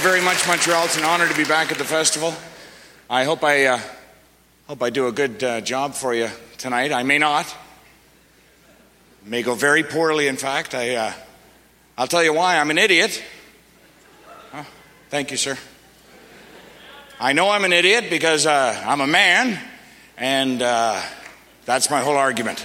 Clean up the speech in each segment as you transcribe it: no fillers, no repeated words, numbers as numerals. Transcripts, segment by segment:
very much, Montreal. It's an honor to be back at the festival. I hope I do a good job for you tonight. I may not. It may go very poorly, in fact. I'll tell you why. I'm an idiot. Oh, thank you, sir. I know I'm an idiot because I'm a man, and that's my whole argument.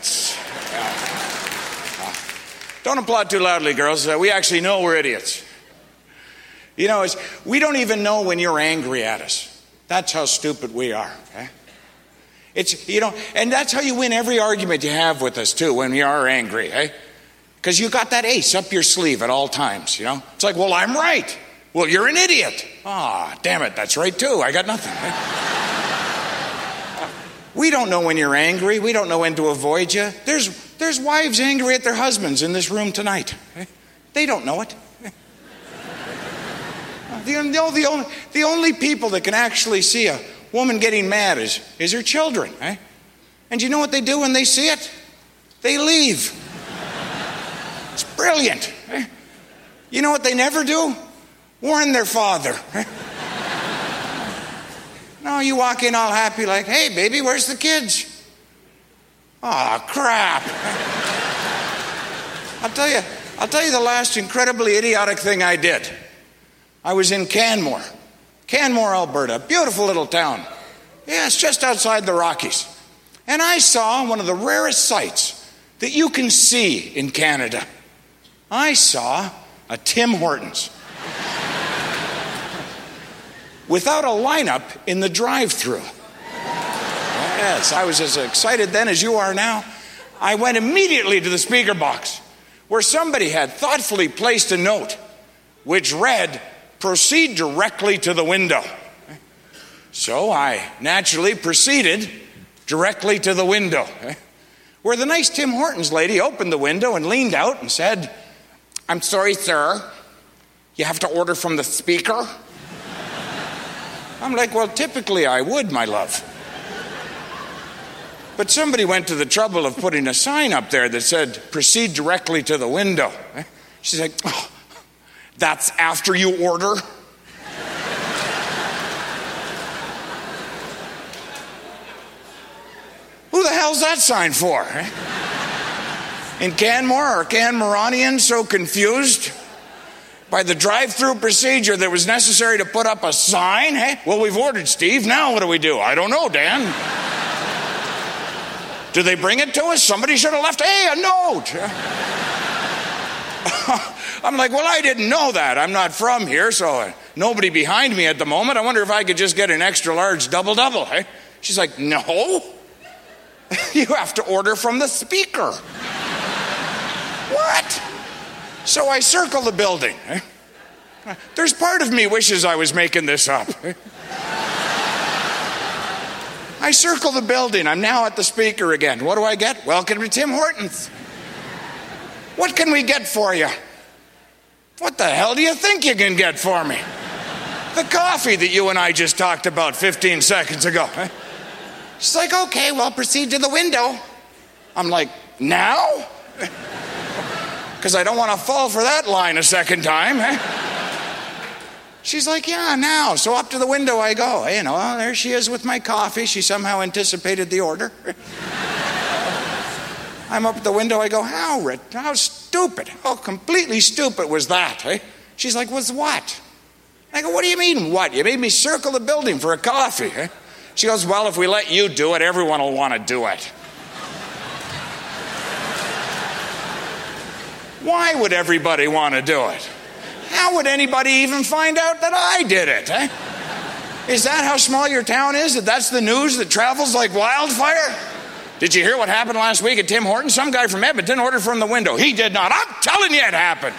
Don't applaud too loudly, girls. We actually know we're idiots. You know, we don't even know when you're angry at us. That's how stupid we are. Okay? And that's how you win every argument you have with us too, when we are angry. Because you got that ace up your sleeve at all times. You know, it's like, well, I'm right. Well, you're an idiot. Ah, damn it, that's right too. I got nothing. We don't know when you're angry. We don't know when to avoid you. There's wives angry at their husbands in this room tonight. They don't know it. The only people that can actually see a woman getting mad is her children. And you know what they do when they see it? They leave. It's brilliant. You know what they never do? Warn their father. No, you walk in all happy like, hey, baby, where's the kids? Oh, crap. I'll tell you the last incredibly idiotic thing I did. I was in Canmore, Alberta, a beautiful little town. Yeah, it's just outside the Rockies. And I saw one of the rarest sights that you can see in Canada. I saw a Tim Hortons without a lineup in the drive-thru. Yes, I was as excited then as you are now. I went immediately to the speaker box where somebody had thoughtfully placed a note which read, "Proceed directly to the window." So I naturally proceeded directly to the window, where the nice Tim Hortons lady opened the window and leaned out and said, "I'm sorry, sir, you have to order from the speaker?" I'm like, well, typically I would, my love. But somebody went to the trouble of putting a sign up there that said, "Proceed directly to the window." She's like, "Oh, that's after you order?" Who the hell's that sign for? In Canmore, are Canmoronians so confused by the drive-through procedure that was necessary to put up a sign? Well, we've ordered, Steve. Now what do we do? I don't know, Dan. Do they bring it to us? Somebody should have left, a note. I'm like, well, I didn't know that. I'm not from here, so nobody behind me at the moment. I wonder if I could just get an extra large double-double. She's like, no. You have to order from the speaker. What? So I circle the building. There's part of me wishes I was making this up. I circle the building. I'm now at the speaker again. What do I get? Welcome to Tim Hortons. What can we get for you? What the hell do you think you can get for me? The coffee that you and I just talked about 15 seconds ago. She's like, okay, well, proceed to the window. I'm like, now? Because I don't want to fall for that line a second time. She's like, yeah, now. So up to the window I go. There she is with my coffee. She somehow anticipated the order. I'm up at the window. I go, how stupid, how completely stupid was that? She's like, was what? I go, what do you mean, what? You made me circle the building for a coffee. She goes, well, if we let you do it, everyone will want to do it. Why would everybody want to do it? How would anybody even find out that I did it? Is that how small your town is? That's the news that travels like wildfire? Did you hear what happened last week at Tim Hortons? Some guy from Edmonton ordered from the window. He did not. I'm telling you it happened.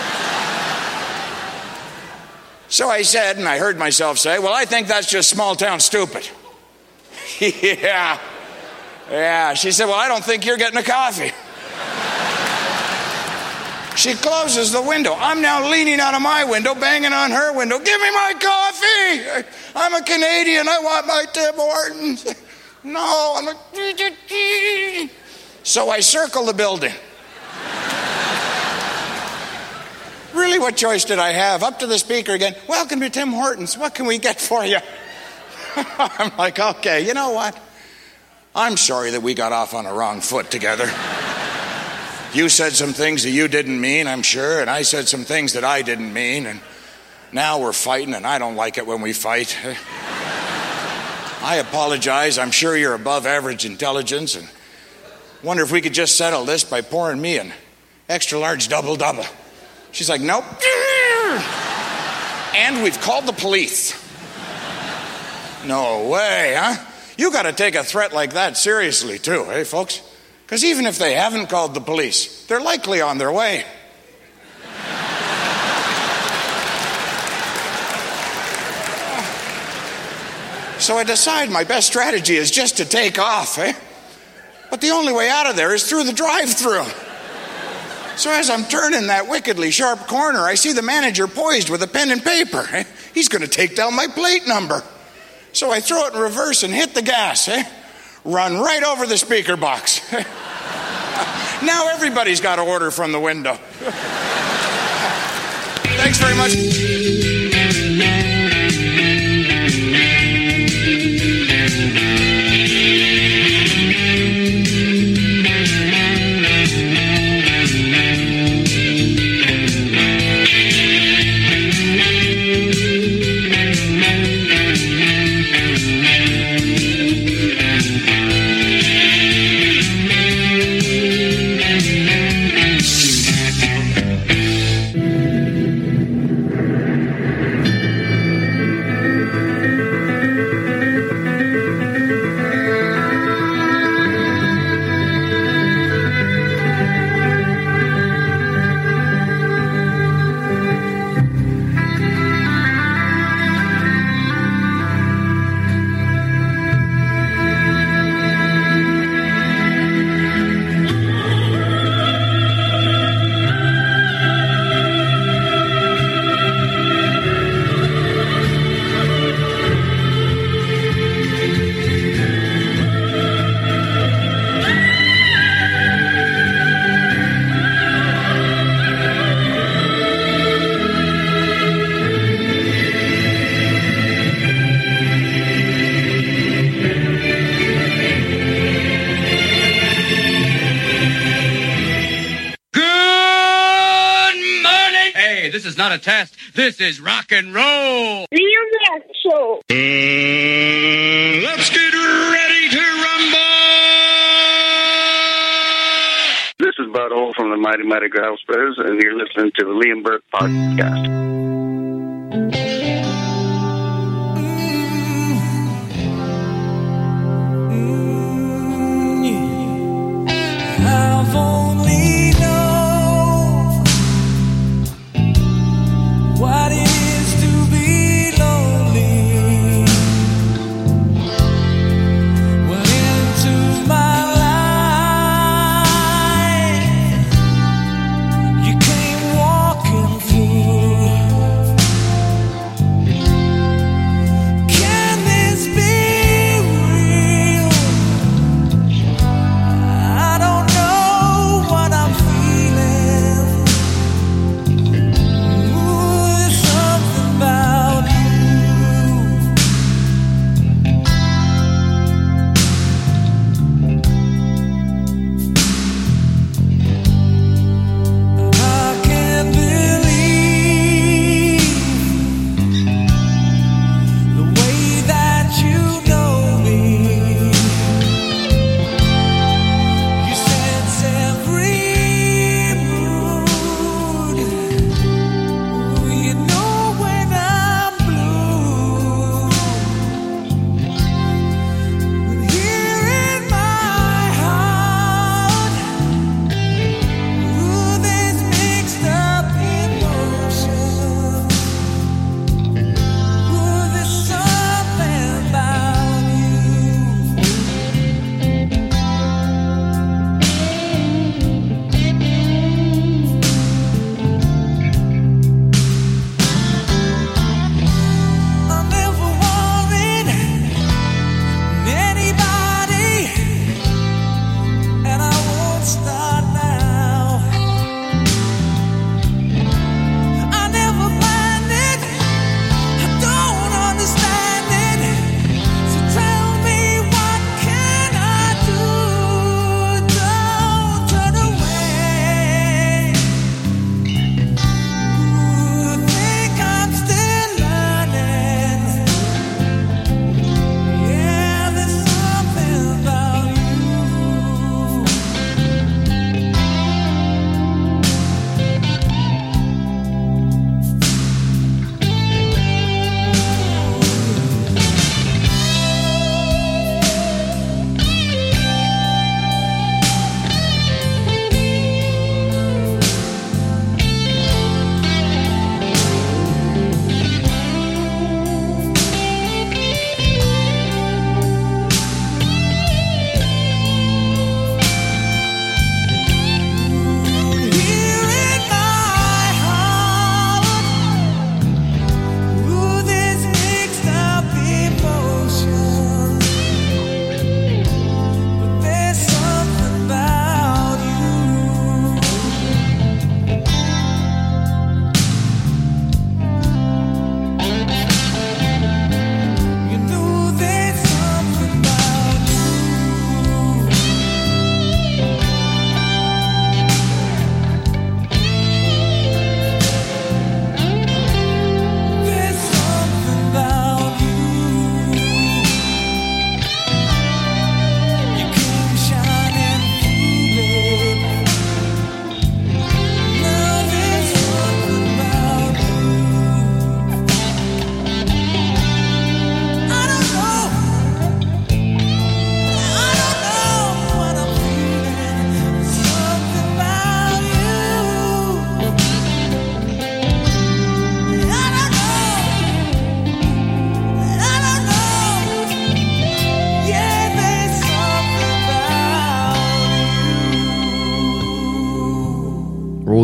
So I said, and I heard myself say, well, I think that's just small town stupid. Yeah. She said, well, I don't think you're getting a coffee. She closes the window. I'm now leaning out of my window, banging on her window. Give me my coffee. I'm a Canadian. I want my Tim Hortons. No, I'm a... So I circle the building. Really, what choice did I have? Up to the speaker again. Welcome to Tim Hortons. What can we get for you? I'm like, okay, you know what? I'm sorry that we got off on a wrong foot together. You said some things that you didn't mean, I'm sure, and I said some things that I didn't mean, and now we're fighting, and I don't like it when we fight. I apologize. I'm sure you're above average intelligence, and wonder if we could just settle this by pouring me an extra large double-double. She's like, nope. And we've called the police. No way, huh? You got to take a threat like that seriously, too, eh, folks? Because even if they haven't called the police, they're likely on their way. So I decide my best strategy is just to take off, eh? But the only way out of there is through the drive-thru. So as I'm turning that wickedly sharp corner, I see the manager poised with a pen and paper. Eh? He's going to take down my plate number. So I throw it in reverse and hit the gas, eh? Run right over the speaker box. Now everybody's got to order from the window. Thanks very much. This is not a test. This is rock and roll. Liam Show. Let's get ready to rumble. This is Bud Hole from the Mighty Mighty Grouse Brothers, and you're listening to the Liam Burke Podcast. I've only known what it is to be lonely. Well, into my life you came walking through.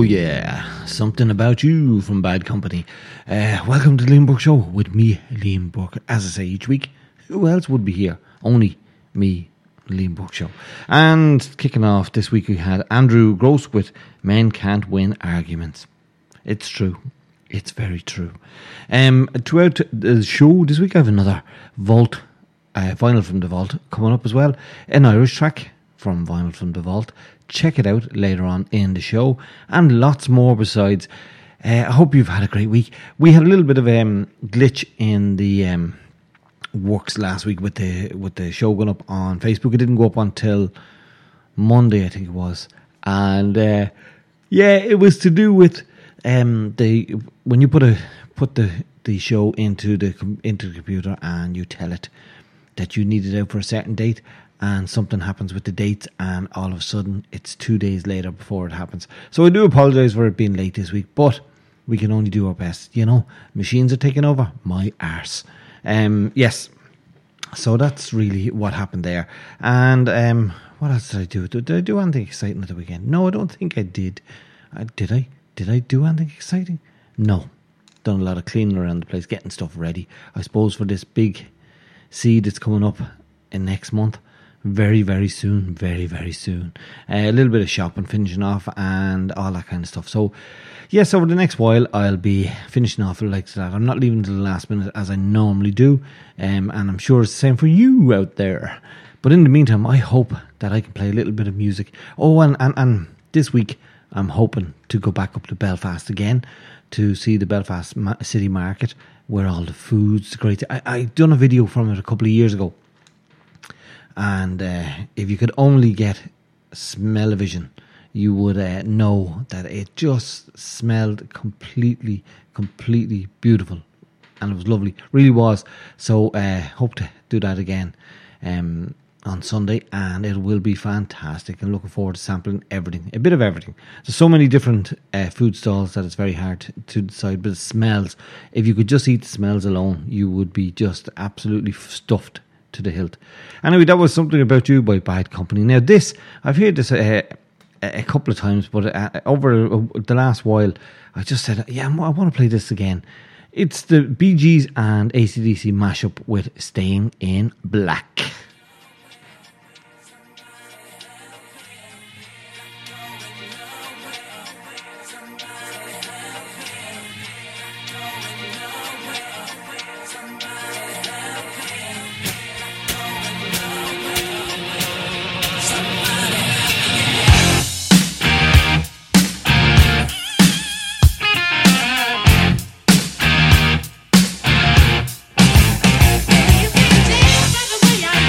yeah, Something About You from Bad Company. Welcome to the Liam Burke Show with me, Liam Burke. As I say each week, who else would be here? Only me, Liam Burke Show. And kicking off this week, we had Andrew Gross with Men Can't Win Arguments. It's true. It's very true. Throughout the show this week, I have another Vault, Vinyl from the Vault coming up as well. An Irish track from Vinyl from the Vault. Check it out later on in the show, and lots more besides. I hope you've had a great week. We had a little bit of a glitch in the works last week with the show going up on Facebook. It didn't go up until Monday, I think it was, and it was to do with when you put the show into the computer and you tell it that you need it out for a certain date. And something happens with the dates, and all of a sudden it's 2 days later before it happens. So I do apologise for it being late this week, but we can only do our best. You know, machines are taking over my arse. Yes, so that's really what happened there. And what else did I do? Did I do anything exciting at the weekend? No, I don't think I did. Did I? Did I do anything exciting? No. Done a lot of cleaning around the place, getting stuff ready. I suppose for this big seed that's coming up in next month. Very, very soon. Very, very soon. A little bit of shopping, finishing off, and all that kind of stuff. So, yes, over the next while, I'll be finishing off like that. I'm not leaving until the last minute as I normally do. And I'm sure it's the same for you out there. But in the meantime, I hope that I can play a little bit of music. Oh, and this week, I'm hoping to go back up to Belfast again to see the Belfast City Market, where all the food's great. I done a video from it a couple of years ago. And if you could only get smell-o-vision, you would know that it just smelled completely beautiful. And it was lovely. Really was. So hope to do that again on Sunday. And it will be fantastic. I'm looking forward to sampling everything. A bit of everything. There's so many different food stalls that it's very hard to decide. But the smells, if you could just eat the smells alone, you would be just absolutely stuffed to the hilt. Anyway, that was Something About You by Bad Company. Now this, I've heard this a couple of times, but over the last while, I just said, yeah, I want to play this again. It's the Bee Gees and AC/DC mashup with Staying in Black. Yeah.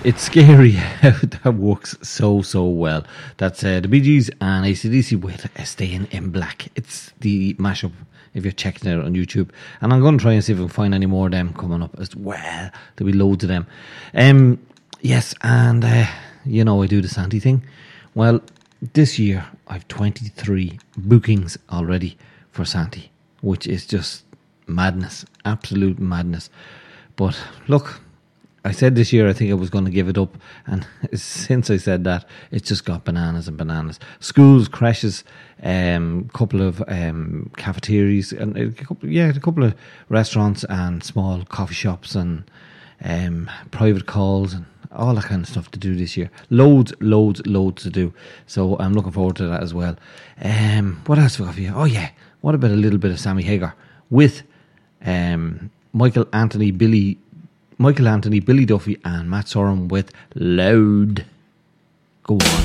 it's scary how that works so well. That's the Bee Gees and AC/DC with Staying in Black. It's the mashup if you're checking it out on YouTube. And I'm going to try and see if I can find any more of them coming up as well. There'll be loads of them. Yes, and you know I do the Santi thing. Well, this year I've 23 bookings already for Santi, which is just madness, absolute madness. But look, I said this year I think I was going to give it up, and since I said that, it's just got bananas and bananas. Schools, creches, couple of cafeterias, and a couple of restaurants and small coffee shops and private calls and all that kind of stuff to do this year. Loads to do. So I'm looking forward to that as well. What else have we got for you? Oh yeah, what about a little bit of Sammy Hagar with Michael Anthony, Billy Duffy and Matt Sorum with Loud. Go on.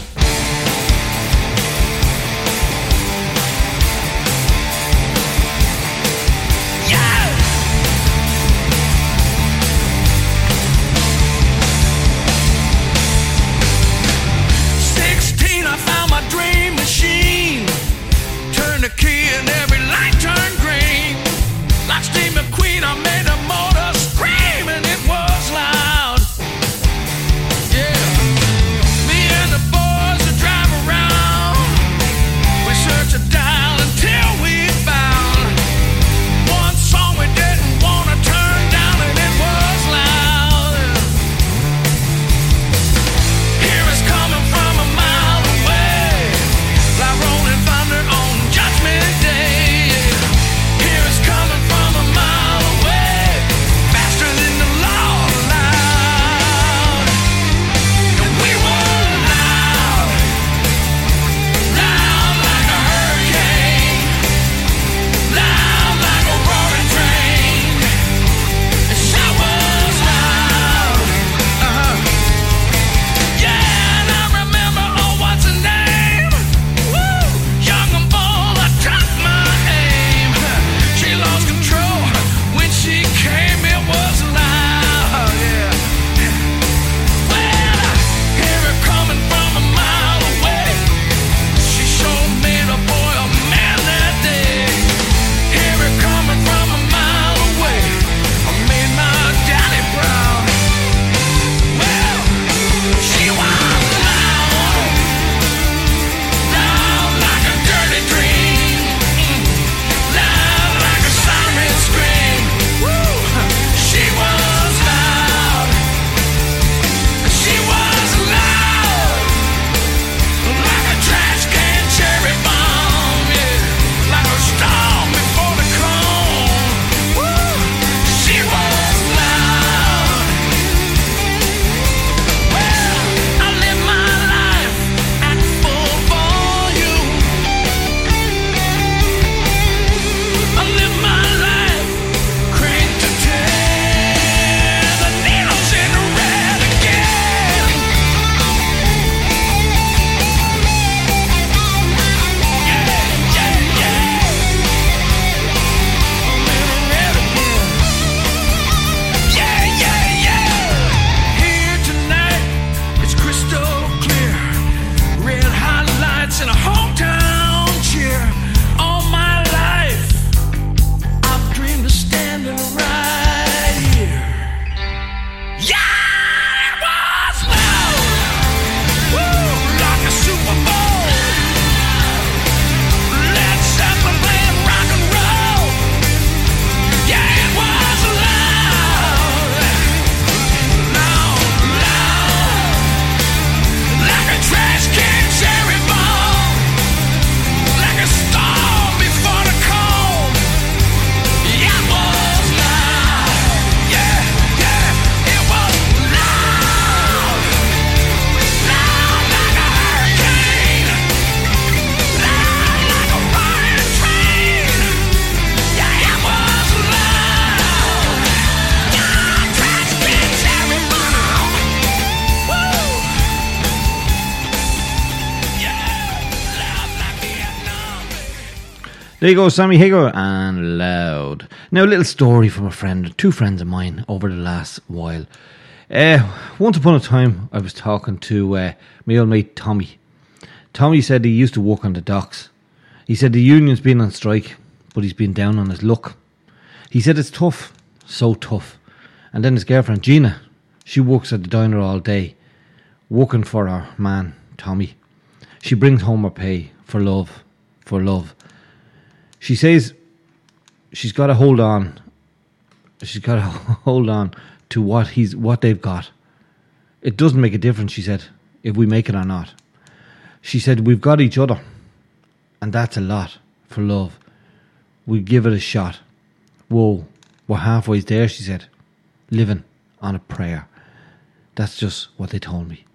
There you go, Sammy Hagar and Loud. Now, a little story from two friends of mine over the last while. Once upon a time, I was talking to my old mate Tommy. Tommy said he used to work on the docks. He said the union's been on strike, but he's been down on his luck. He said it's tough, so tough. And then his girlfriend Gina, she works at the diner all day, working for her man, Tommy. She brings home her pay for love. She says she's got to hold on. She's got to hold on to what they've got. It doesn't make a difference, she said, if we make it or not. She said, we've got each other, and that's a lot for love. We give it a shot. Whoa, we're halfway there, she said. Living on a prayer. That's just what they told me.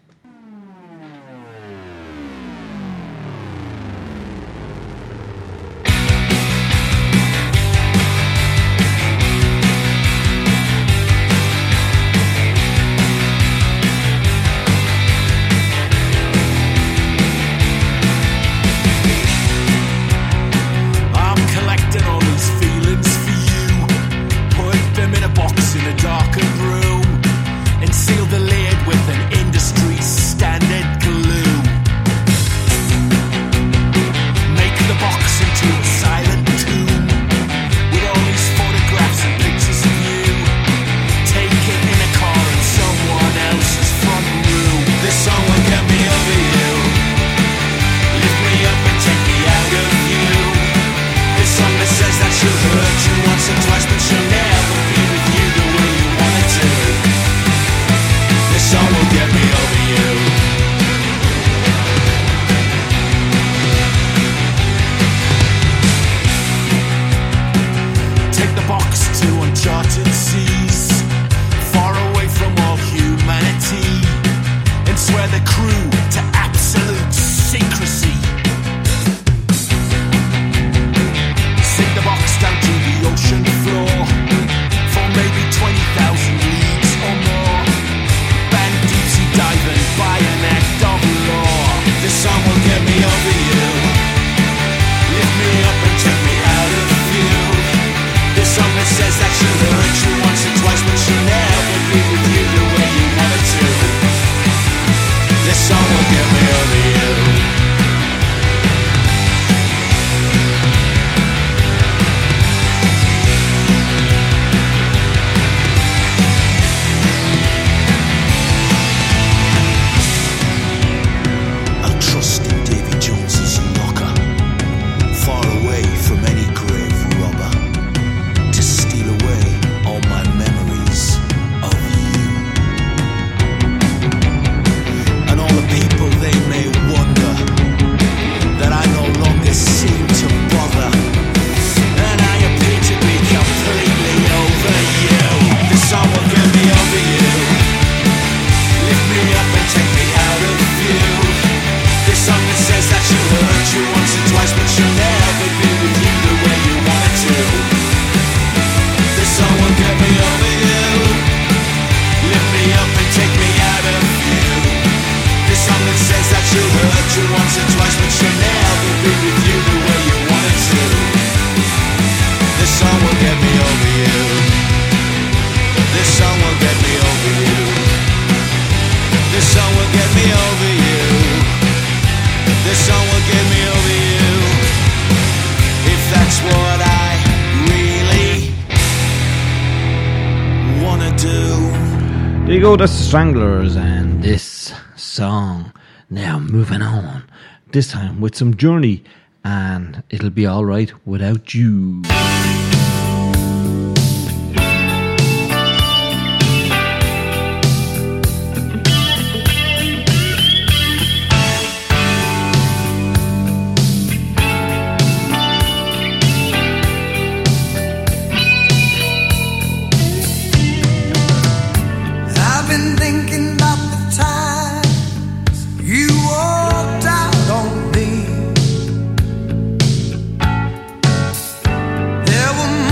There you go, that's the Stranglers and this song. Now moving on, this time with some Journey and It'll Be Alright Without You. There were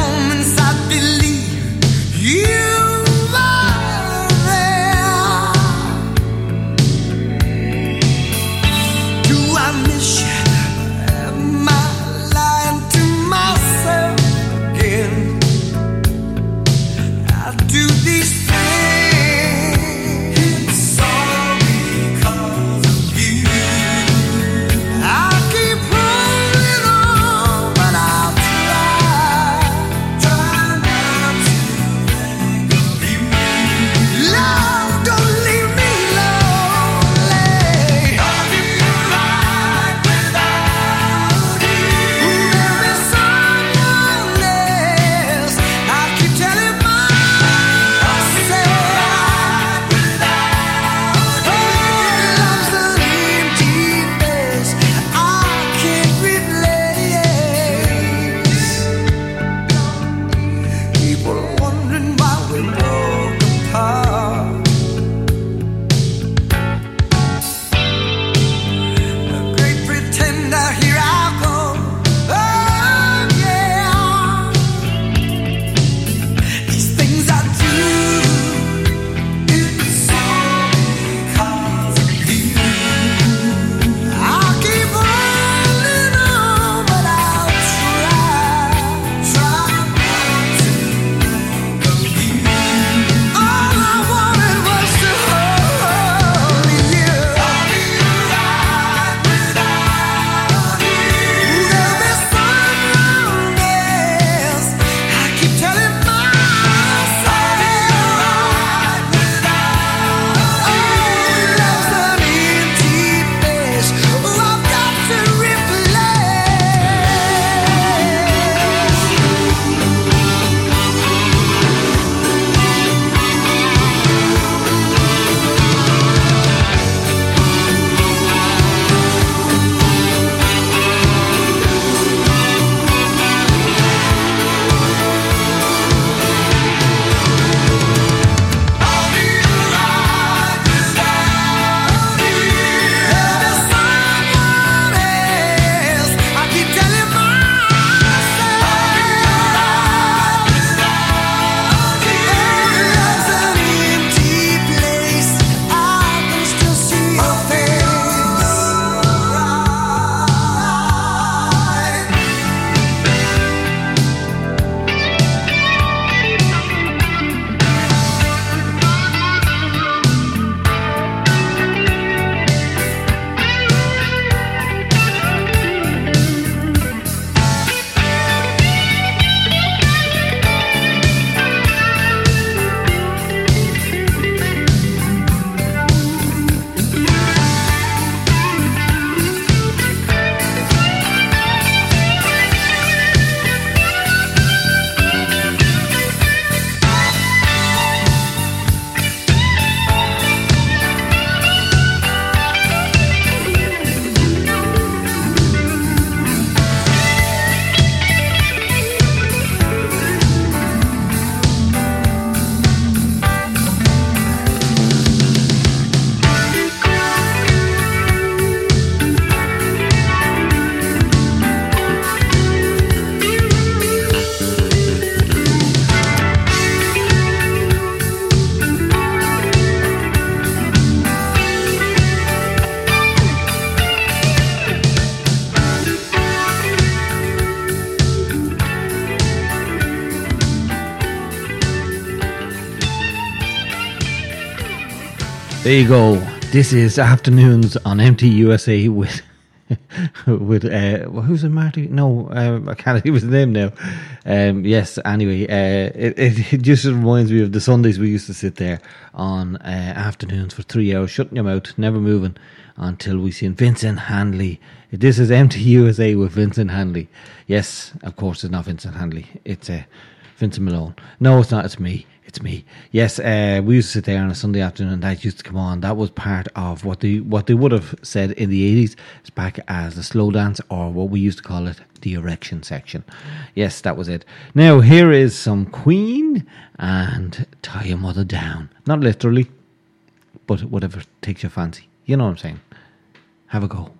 There you go. This is Afternoons on MTUSA with who's it, Marty? No, I can't think of his name now. Yes, anyway, it just reminds me of the Sundays we used to sit there on afternoons for 3 hours, shutting your mouth, never moving until we seen Vincent Handley. This is MTUSA with Vincent Handley. Yes, of course, it's not Vincent Handley. It's Vincent Malone. No, it's not. It's me. It's me. Yes, we used to sit there on a Sunday afternoon and that used to come on. That was part of what they would have said in the 80s. It's back as the slow dance, or what we used to call it, the erection section. Yes, that was it. Now, here is some Queen and Tie Your Mother Down. Not literally, but whatever takes your fancy. You know what I'm saying. Have a go.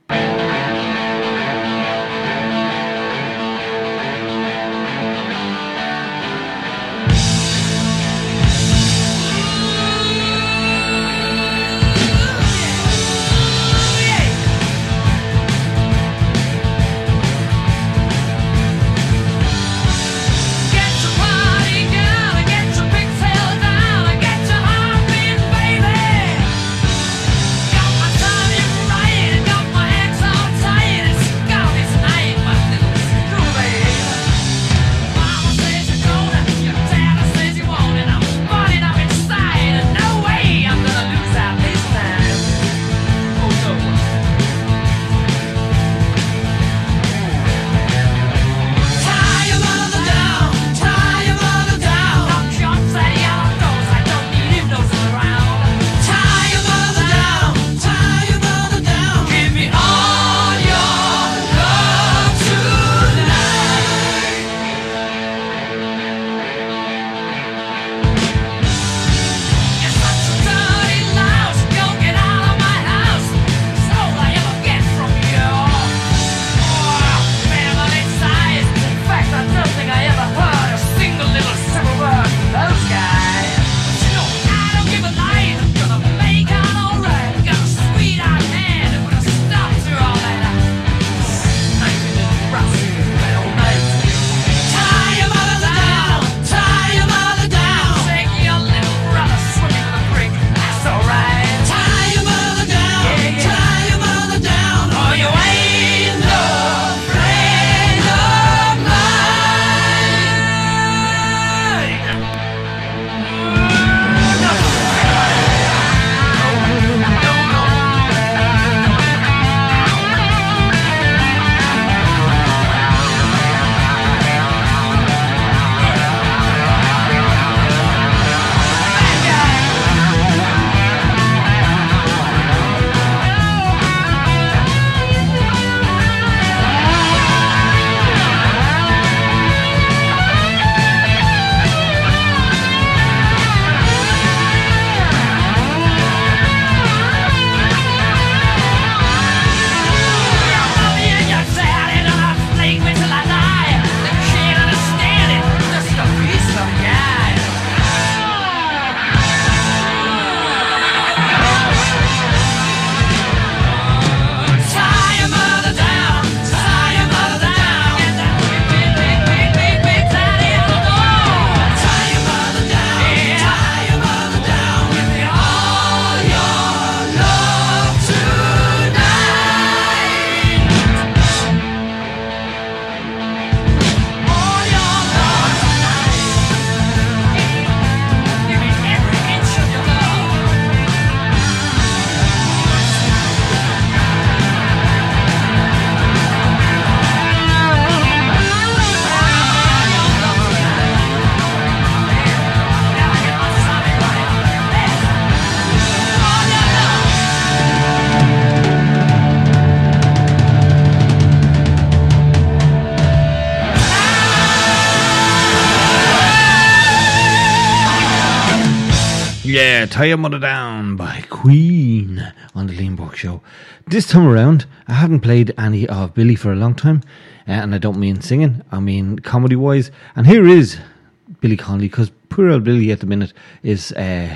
Yeah, Tie Your Mother Down by Queen on the Liam Burke Show. This time around, I haven't played any of Billy for a long time, and I don't mean singing, I mean comedy-wise. And here is Billy Connolly, because poor old Billy at the minute is,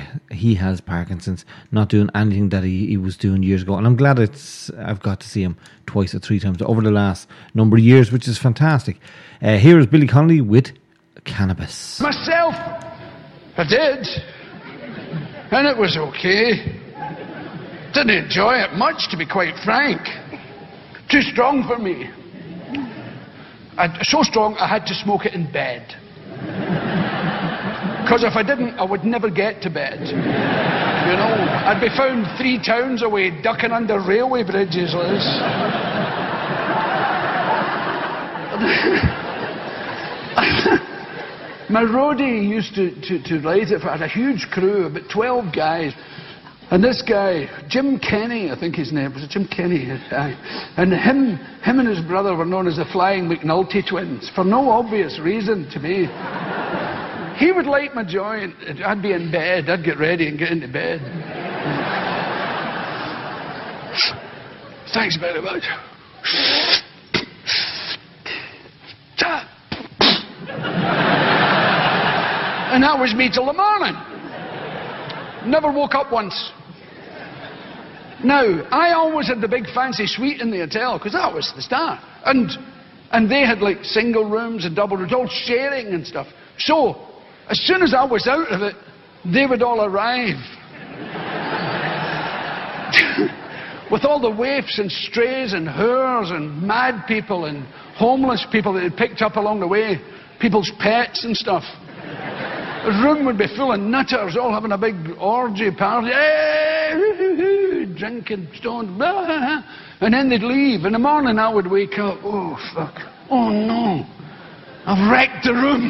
he has Parkinson's, not doing anything that he was doing years ago. And I'm glad I've got to see him twice or three times over the last number of years, which is fantastic. Here is Billy Connolly with Cannabis. Myself, I did. And it was okay. Didn't enjoy it much, to be quite frank. Too strong for me. So strong, I had to smoke it in bed. Because if I didn't, I would never get to bed. You know, I'd be found 3 towns away, ducking under railway bridges, Liz. My roadie used to write it. I had a huge crew, about 12 guys. And this guy, Jim Kenny, I think his name was Jim Kenny, and him and his brother were known as the Flying McNulty twins, for no obvious reason to me. He would light my joint, I'd be in bed, I'd get ready and get into bed. Thanks very much. And that was me till the morning. Never woke up once. Now, I always had the big fancy suite in the hotel, because that was the start. And they had like single rooms and double rooms, all sharing and stuff. So, as soon as I was out of it, they would all arrive. With all the waifs and strays and whores and mad people and homeless people that they'd picked up along the way, people's pets and stuff. The room would be full of nutters, all having a big orgy party. Hey, drinking, stoned, blah, blah, blah. And then they'd leave. In the morning I would wake up. Oh, fuck. Oh, no. I've wrecked the room.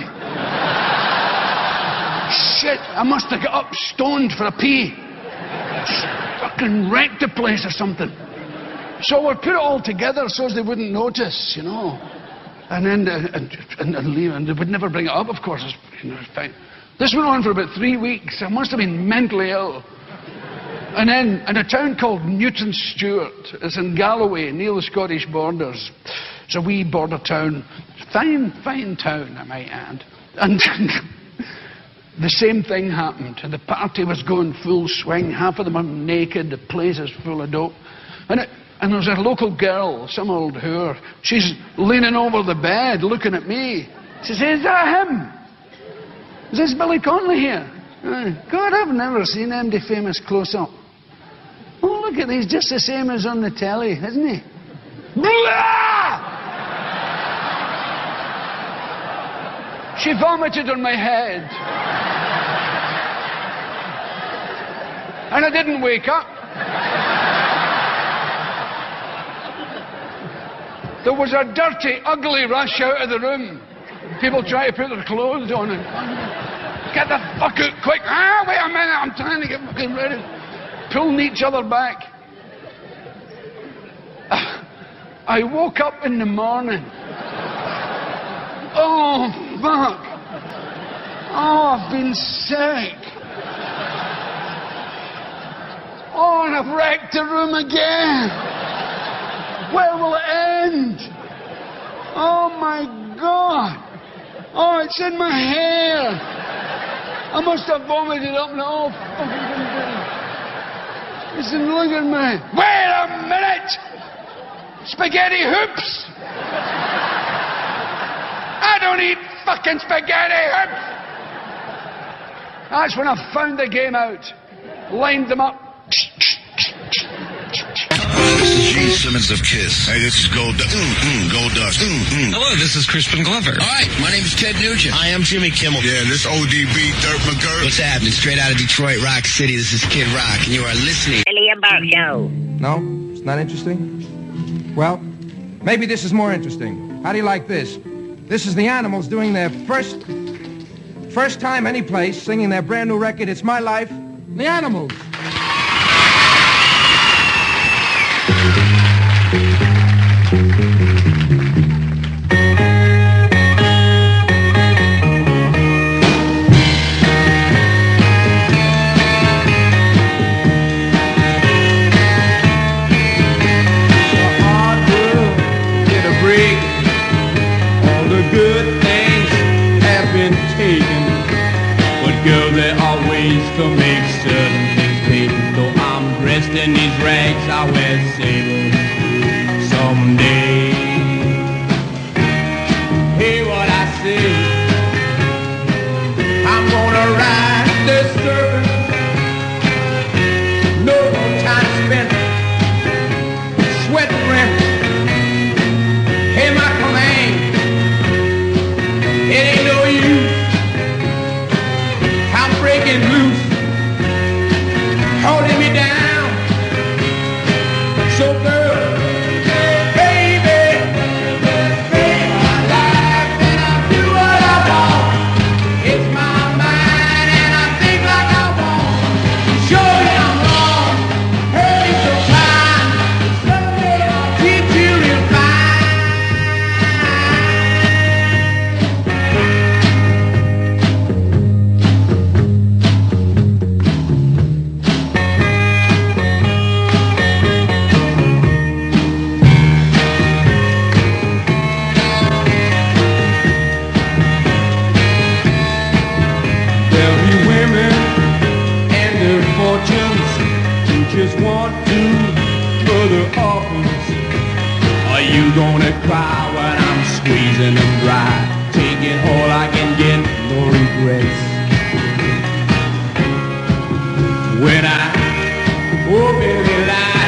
Shit, I must have got up stoned for a pee. Fucking wrecked the place or something. So I would put it all together so as they wouldn't notice, you know. And then, and leave, and they would never bring it up, of course. You know, fine. This went on for about 3 weeks. I must have been mentally ill. And then, in a town called Newton Stewart, it's in Galloway, near the Scottish borders. It's a wee border town. Fine, fine town, I might add. And the same thing happened. The party was going full swing. Half of them are naked. The place is full of dope. And there was a local girl, some old whore. She's leaning over the bed, looking at me. She says, "Is that him? Is this Billy Connolly here?" God, I've never seen MD Famous close up. Oh, look at these, just the same as on the telly, isn't he? Blah! She vomited on my head. And I didn't wake up. There was a dirty, ugly rush out of the room. People try to put their clothes on and get the fuck out quick. Wait a minute, I'm trying to get fucking ready. Pulling each other back. I woke up in the morning. Oh, fuck. Oh, I've been sick. Oh, and I've wrecked the room again. Where will it end? Oh, my God. Oh, it's in my hair. I must have vomited up now. Oh, fucking goodness. Listen, look at me. Wait a minute! Spaghetti hoops! I don't eat fucking spaghetti hoops! That's when I found the game out. Lined them up. This is Gene Simmons of Kiss. Hey, this is Goldust. Goldust. Hello, this is Crispin Glover. All right, my name is Ted Nugent. I am Jimmy Kimmel. Yeah, this ODB, Dirk McGurk. What's happening? Straight out of Detroit, Rock City. This is Kid Rock, and you are listening to Liam Burke Show. No? It's not interesting? Well, maybe this is more interesting. How do you like this? This is the Animals doing their first time any place, singing their brand new record, It's My Life, The Animals. To make certain things you gonna cry when I'm squeezing them dry? Taking all I can get, no regrets. When I open the light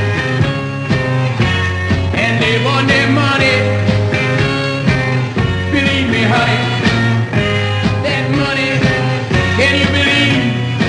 and they want their money, believe me, honey, that money, can you believe?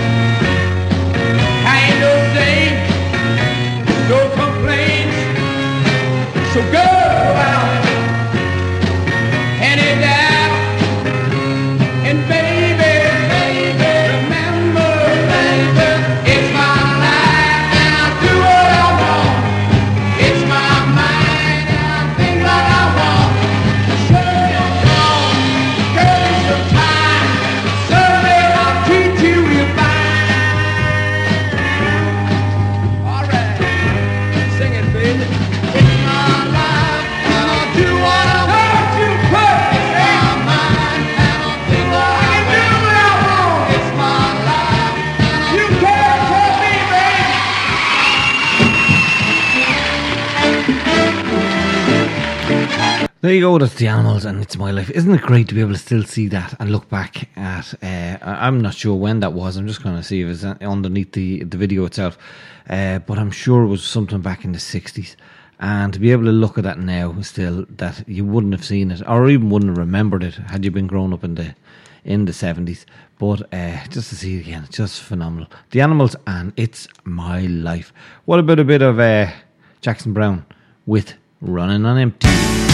I ain't no shame, no complaints. So go out, hand it down, and baby, remember, it's my life and I'll do what I want. It's my mind and I think what I want. Sure you're wrong, girl, it's your time. Someday I'll treat you real fine. All right, sing it, baby. It's my life and I'll do what I want. It's my mind and I'll think what I want. It's my life and you can't tell me, baby. There you go, that's the Animals and It's My Life. Isn't it great to be able to still see that and look back at, I'm not sure when that was, I'm just going to see if it's underneath the video itself, but I'm sure it was something back in the 60s. And to be able to look at that now still, that you wouldn't have seen it, or even wouldn't have remembered it, had you been grown up in the 70s. But just to see it again, it's just phenomenal. The Animals and It's My Life. What about a bit of Jackson Browne with Running on Empty?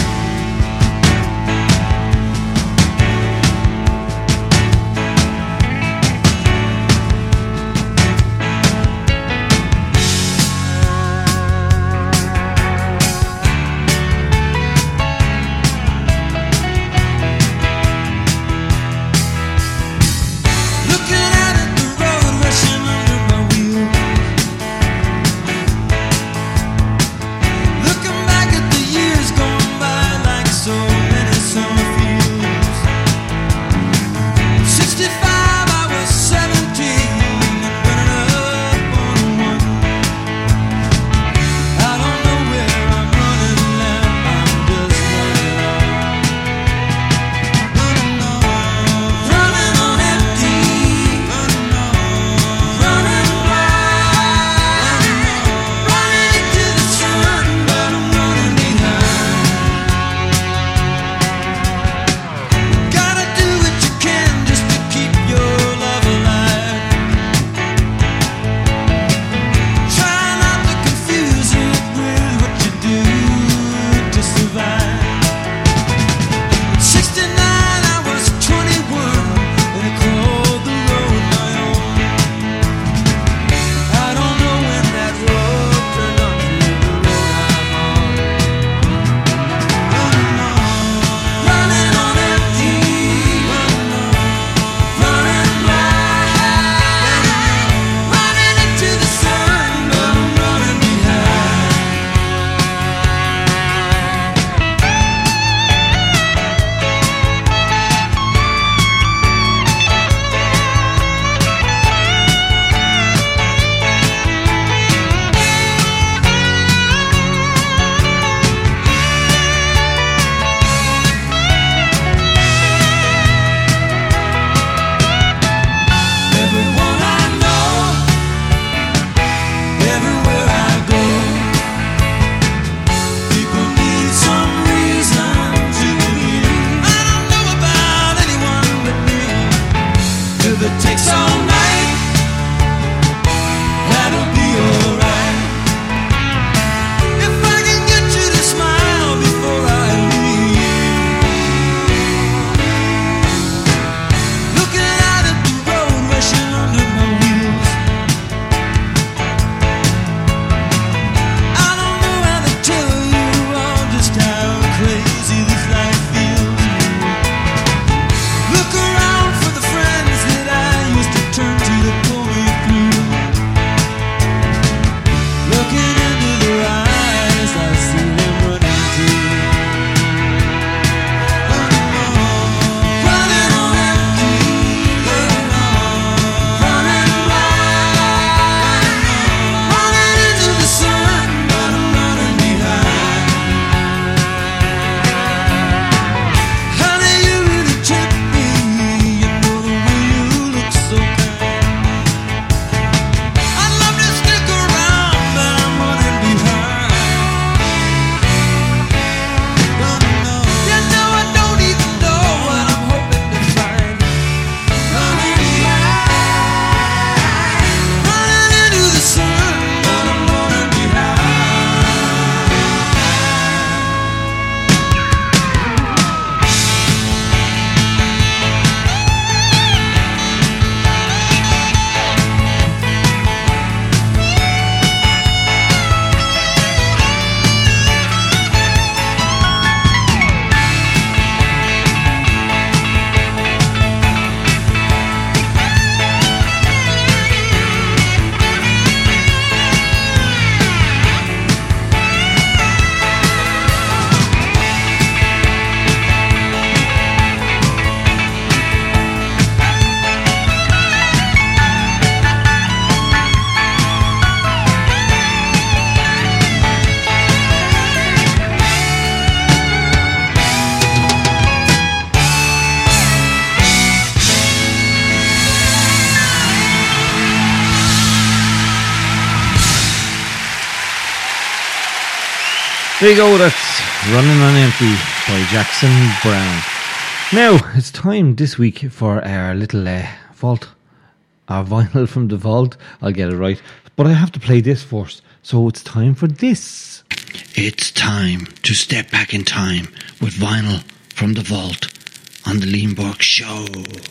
Looking out at the road rushing under my wheel. Looking back at the years gone by. There you go, that's Running on Empty by Jackson Browne. Now, it's time this week for our little vault, our vinyl from the vault. I'll get it right, but I have to play this first, so it's time for this. It's time to step back in time with vinyl from the vault on the Liam Burke Show.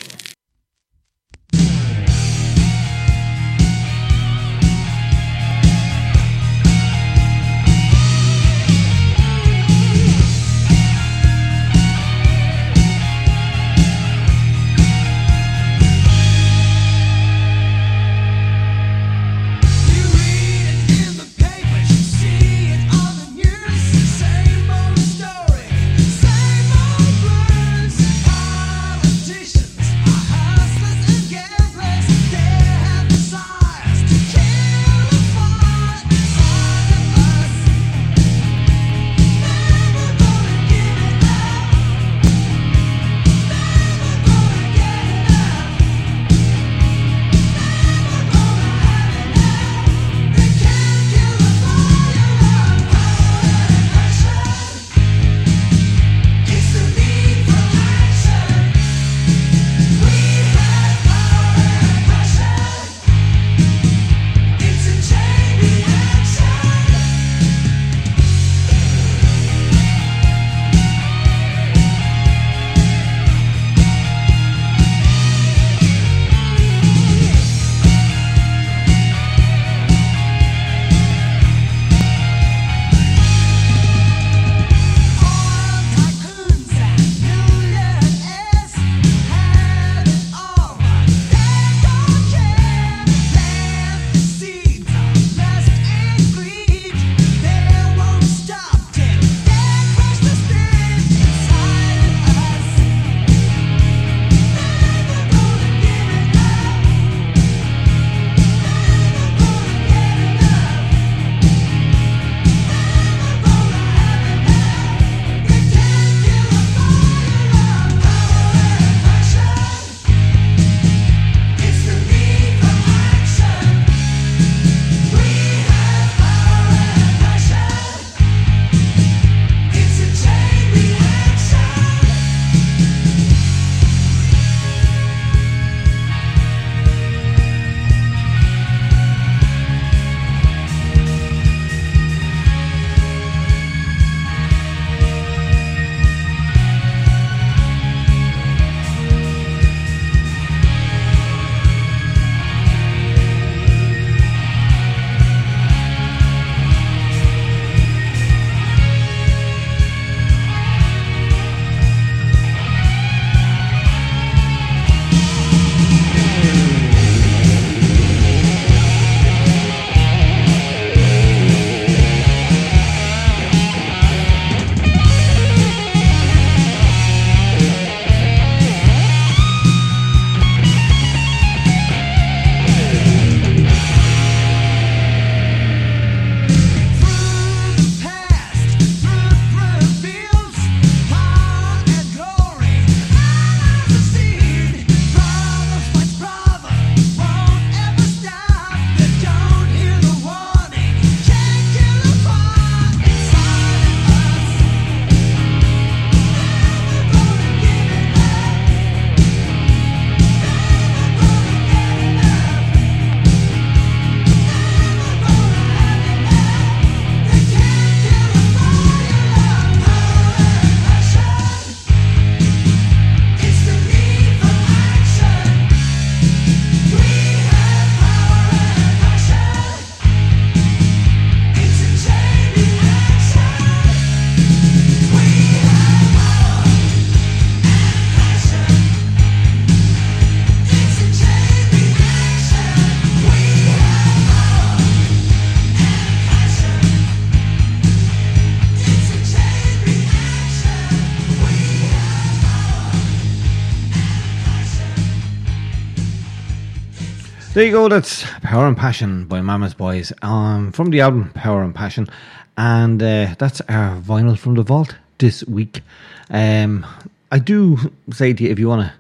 There you go, that's Power and Passion by Mammoth Boys from the album Power and Passion, and that's our vinyl from the vault this week. I do say to you, if you want to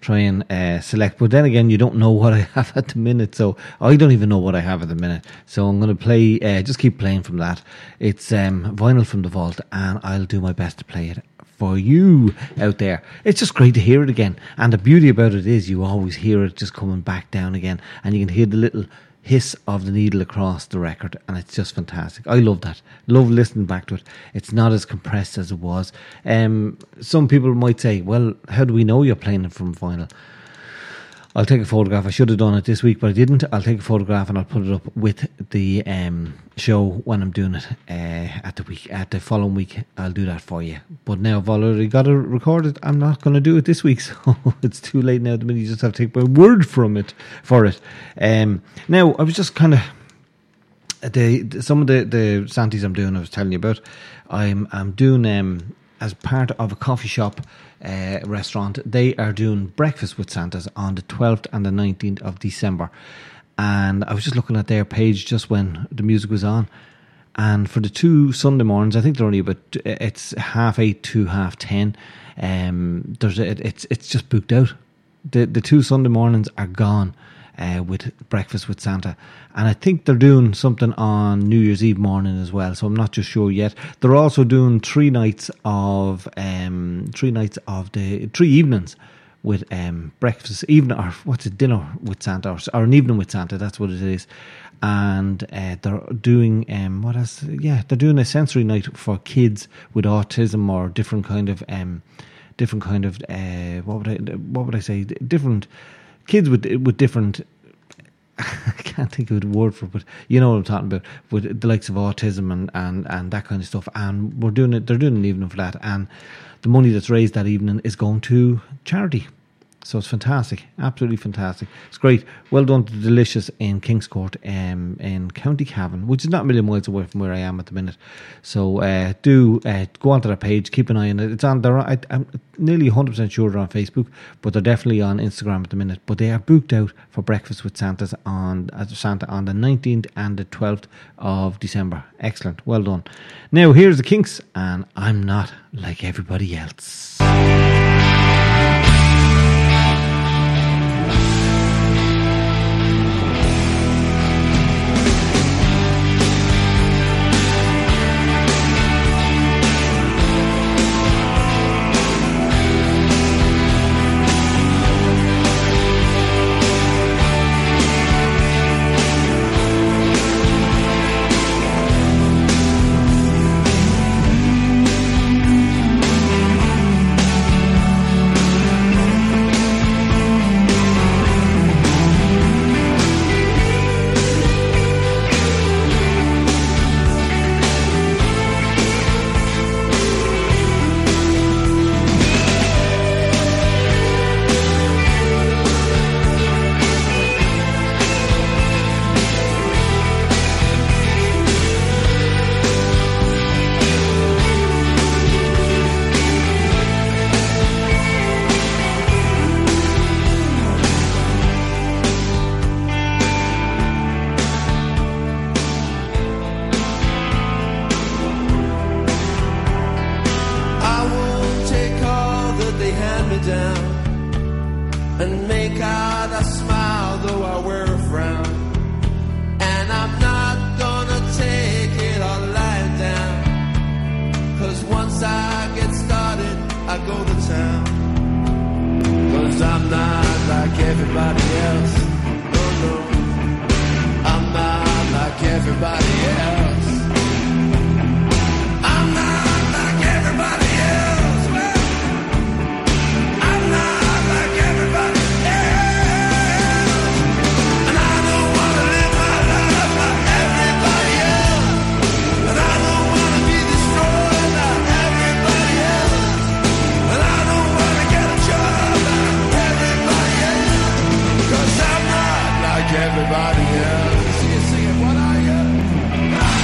select. But then again, you don't know what I have at the minute, so I don't even know what I have at the minute. So I'm going to play, just keep playing from that. It's Vinyl from the Vault, and I'll do my best to play it for you out there. It's just great to hear it again, and the beauty about it is you always hear it just coming back down again, and you can hear the little hiss of the needle across the record, and it's just fantastic. I love that. Love listening back to it. It's not as compressed as it was. Some people might say, well, how do we know you're playing it from vinyl? I'll take a photograph. I should have done it this week, but I didn't. I'll take a photograph and I'll put it up with the show when I'm doing it at the following week. I'll do that for you. But now I've already got it recorded. I'm not going to do it this week, so it's too late now. You just have to take my word for it. Now I was just kind of some of the Santis I'm doing. I was telling you about. I'm doing as part of a coffee shop restaurant. They are doing breakfast with Santas on the 12th and the 19th of December, and I was just looking at their page just when the music was on, and for the 2 Sunday mornings, I think they're only about, it's 8:30 to 10:30. It's just booked out. The 2 Sunday mornings are gone with breakfast with Santa, and I think they're doing something on New Year's Eve morning as well, so I'm not just sure yet. They're also doing 3 evenings with breakfast, dinner with Santa, or an evening with Santa, that's what it is. And they're doing they're doing a sensory night for kids with autism, or different kind of different kids with different, I can't think of the word for it, but you know what I'm talking about, with the likes of autism and that kind of stuff. And they're doing an evening for that, and the money that's raised that evening is going to charity. So it's fantastic, absolutely fantastic. It's great. Well done to Delicious in Kingscourt, in County Cavan, which is not a million miles away from where I am at the minute. So do go onto their page, keep an eye on it. It's on there. I'm nearly 100% sure they're on Facebook, but they're definitely on Instagram at the minute. But they are booked out for breakfast with Santa on the 19th and the 12th of December. Excellent, well done. Now here's the Kinks, and I'm Not Like Everybody Else. Everybody else, you singing, what are you?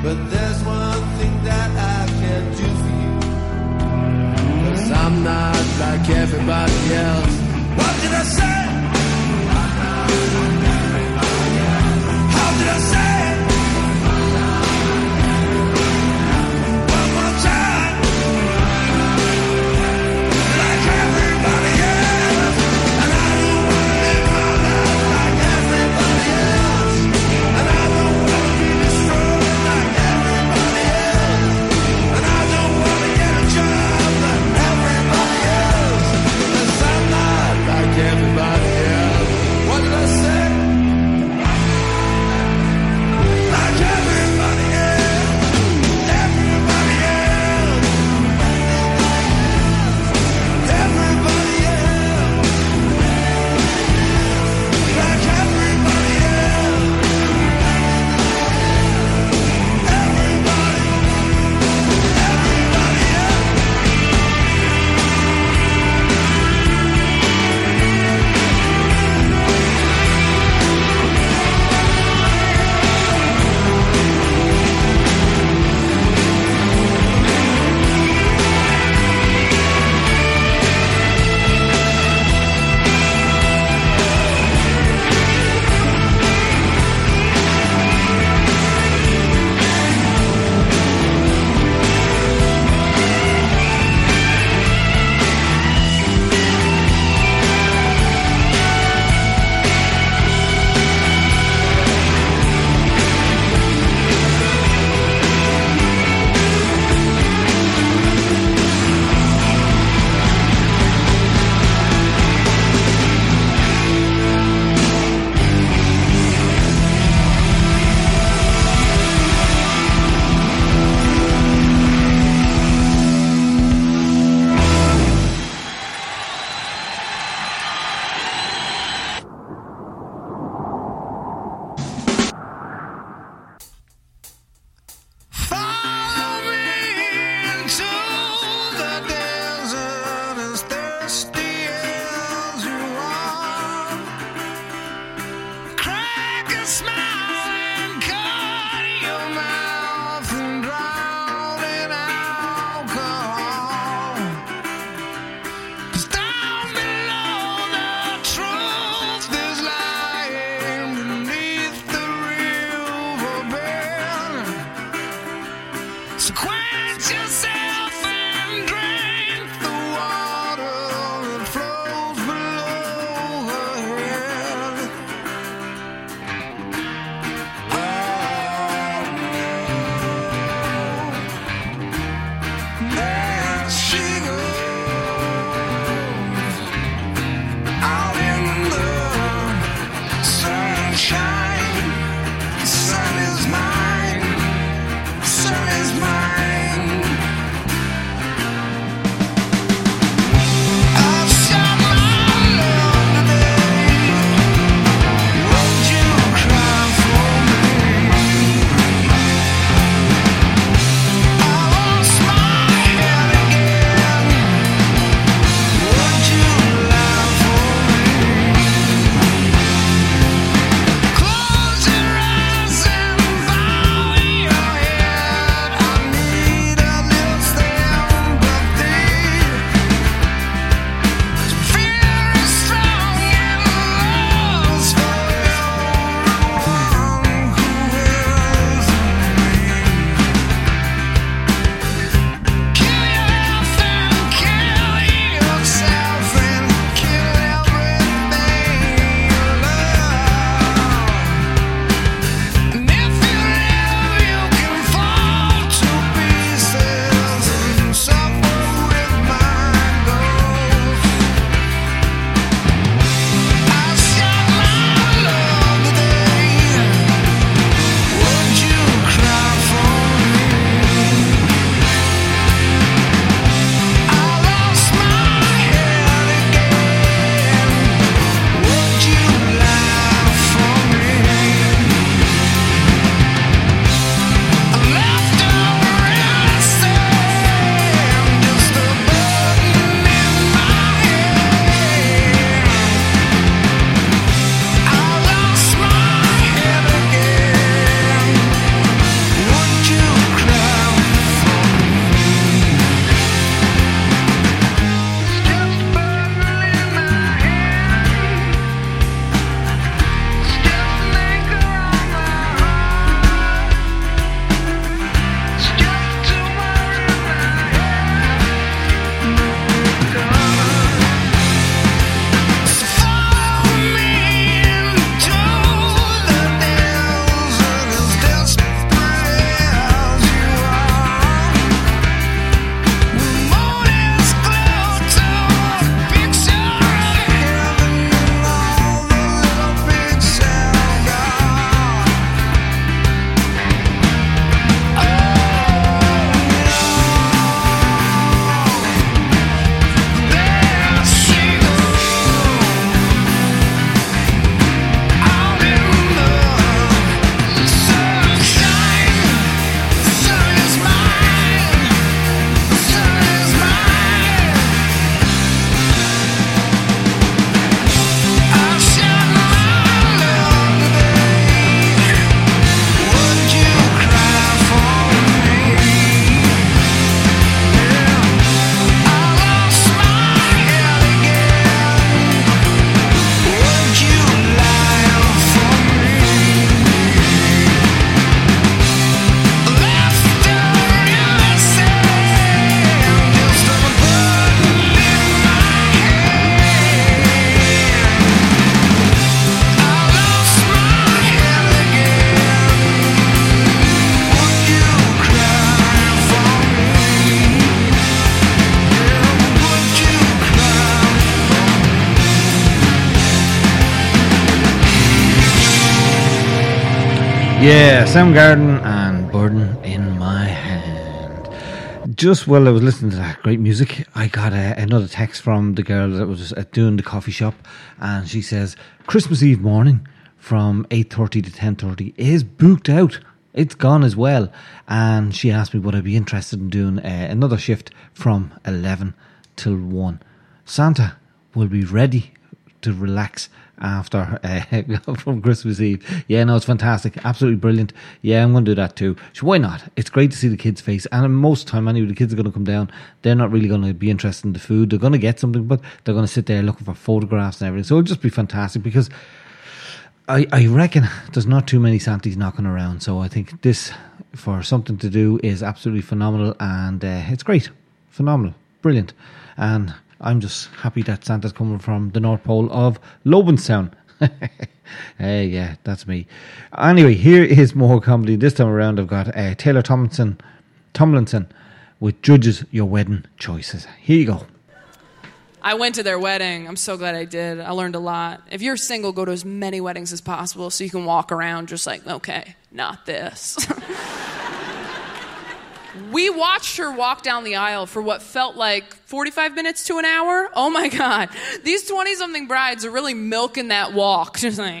but there's one thing that I can do for you. 'Cause I'm not like everybody else. What did I say? I'm not like everybody else. How did I say it? I'm not like everybody else. One more time. Like everybody else. And I don't want to live my life like everybody else. And I don't want to be destroyed like everybody else. And I don't want to get a job like everybody else. 'Cause I'm not like everybody else. What did I say? Like everybody else. Everybody else. Everybody else. Like everybody else. Everybody. Everybody else. Follow me into the desert as thirsty as you are. Crack a smile and cut your mouth and drown in alcohol. 'Cause down below the truth is lying beneath the riverbed. So quench yourself and drink the water that flows below her head. There she goes out in the sunshine. The sun is mine. The sun is mine. Yeah, Soundgarden and Burden in My Hand. Just while I was listening to that great music, I got another text from the girl that was doing the coffee shop, and she says, Christmas Eve morning from 8:30 to 10:30 is booked out. It's gone as well. And she asked me would I be interested in doing another shift from 11 till 1. Santa will be ready to relax after from Christmas Eve. Yeah, no, it's fantastic, absolutely brilliant. Yeah, I'm going to do that too. So why not? It's great to see the kids' face, and most of the time anyway, the kids are going to come down. They're not really going to be interested in the food. They're going to get something, but they're going to sit there looking for photographs and everything. So it'll just be fantastic, because I reckon there's not too many Santas knocking around. So I think this, for something to do, is absolutely phenomenal, and it's great, phenomenal, brilliant. And I'm just happy that Santa's coming from the North Pole of Lobenstown. Yeah, that's me. Anyway, here is more comedy. This time around I've got Taylor Tomlinson with Judges Your Wedding Choices. Here you go. I went to their wedding. I'm so glad I did. I learned a lot. If you're single, go to as many weddings as possible so you can walk around just like, okay, not this. We watched her walk down the aisle for what felt like 45 minutes to an hour. Oh my God. These 20-something brides are really milking that walk. Just like...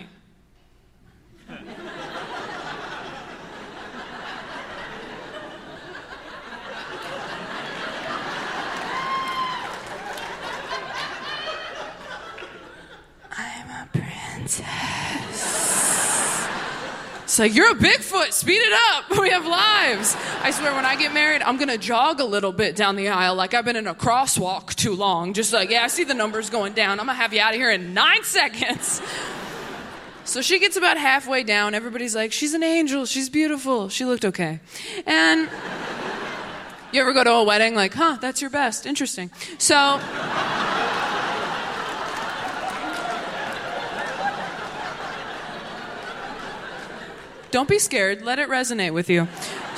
I'm a princess. It's like, you're a Bigfoot, speed it up, we have lives. I swear, when I get married, I'm gonna jog a little bit down the aisle like I've been in a crosswalk too long. Just like, yeah, I see the numbers going down, I'm gonna have you out of here in 9 seconds. So she gets about halfway down, everybody's like, she's an angel, she's beautiful, she looked okay. And you ever go to a wedding like, huh, that's your best, interesting. So... don't be scared. Let it resonate with you.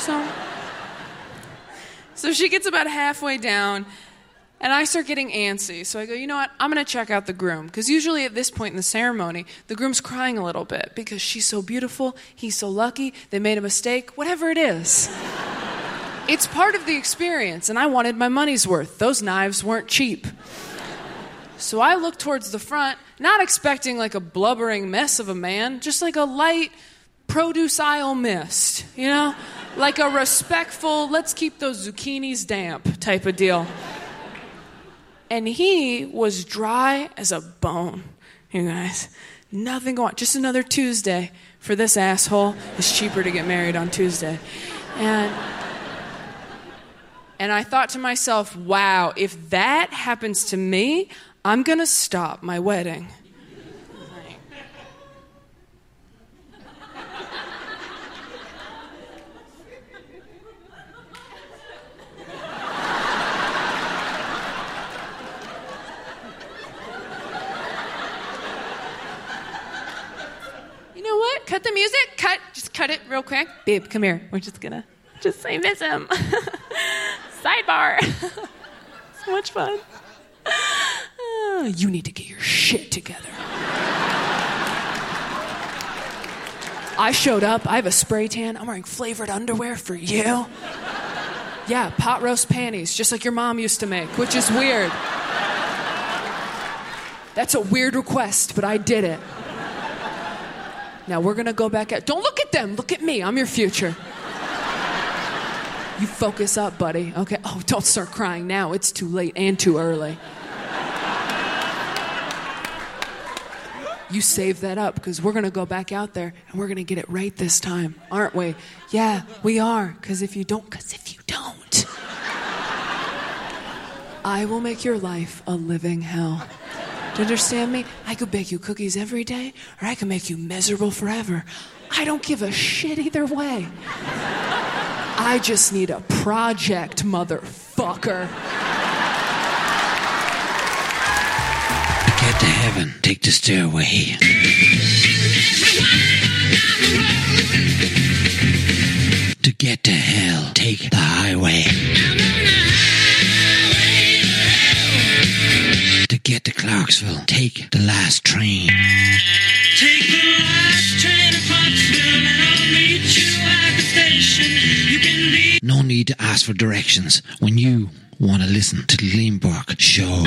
So she gets about halfway down, and I start getting antsy. So I go, you know what? I'm going to check out the groom. Because usually at this point in the ceremony, the groom's crying a little bit because she's so beautiful, he's so lucky, they made a mistake, whatever it is. It's part of the experience, and I wanted my money's worth. Those knives weren't cheap. So I look towards the front, not expecting like a blubbering mess of a man, just like a light... produce aisle mist, you know? Like a respectful, let's keep those zucchinis damp type of deal. And he was dry as a bone, you guys. Nothing going on. Just another Tuesday for this asshole. It's cheaper to get married on Tuesday. And I thought to myself, wow, if that happens to me, I'm gonna stop my wedding. Cut the music. Just cut it real quick. Babe, come here. We're just gonna say miss him. Sidebar. So much fun. You need to get your shit together. I showed up. I have a spray tan. I'm wearing flavored underwear for you. Yeah, pot roast panties, just like your mom used to make, which is weird. That's a weird request, but I did it. Now we're gonna go back out. Don't look at them, look at me, I'm your future. You focus up, buddy, okay? Oh, don't start crying now, it's too late and too early. You save that up, because we're gonna go back out there and we're gonna get it right this time, aren't we? Yeah, we are, because if you don't, I will make your life a living hell. Do you understand me? I could bake you cookies every day, or I could make you miserable forever. I don't give a shit either way. I just need a project, motherfucker. To get to heaven, take the stairway. To get to hell, take the highway. To get to Clarksville, take the last train. Take the last train to Clarksville and I'll meet need to ask for directions when you want to listen to the Liam Burke Show.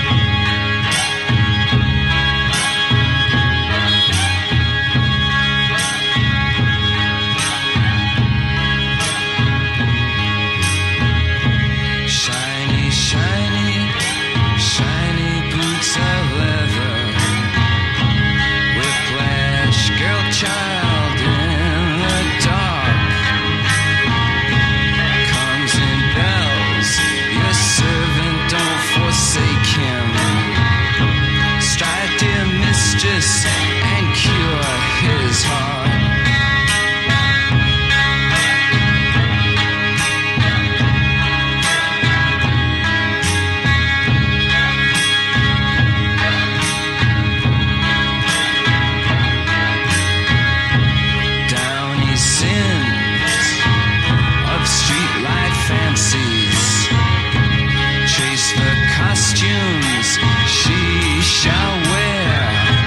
Shiny, shiny, shiny boots of leather. Whiplash, girl child in the dark. Comes in bells, your servant, don't forsake him. Strike dear mistress and cure his heart. Downy sins of streetlight fancies. Chase the costumes she shall wear.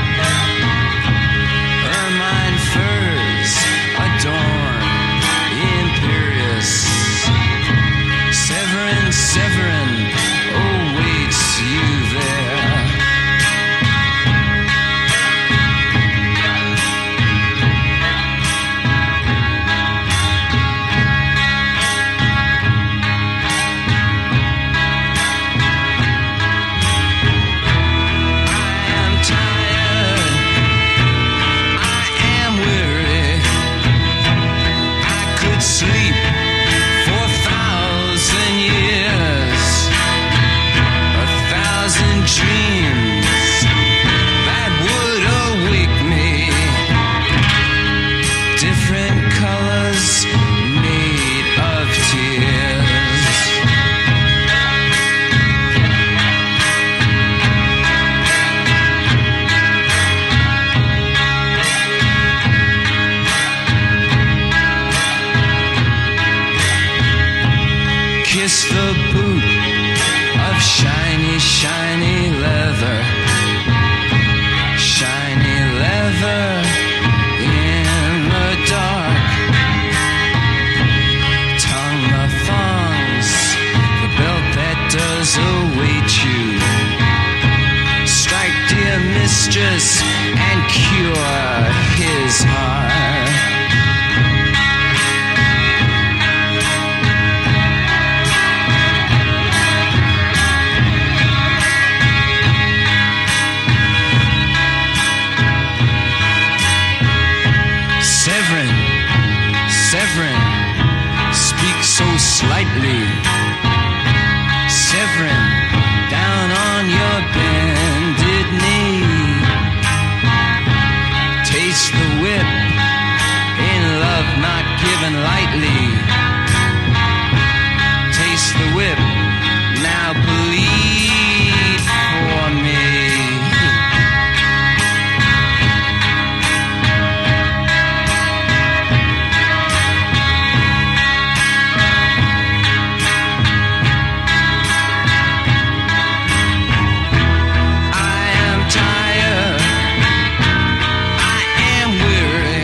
Ermine furs adorn imperious. Severin, Severin awaits you there. I am tired, I am weary. I could sleep for 1,000 years, 1,000 dreams that would awake me. Different colors made of tears. Kiss the boot of shiny, shiny leather. Shiny leather in the dark. Tongue the thongs, the belt that does await you. Strike dear mistress and cure his heart. Severin, Severin, speak so slightly. Severin, down on your bended knee. Taste the whip in love not given lightly. Taste the whip, now bleed for me. I am tired, I am weary.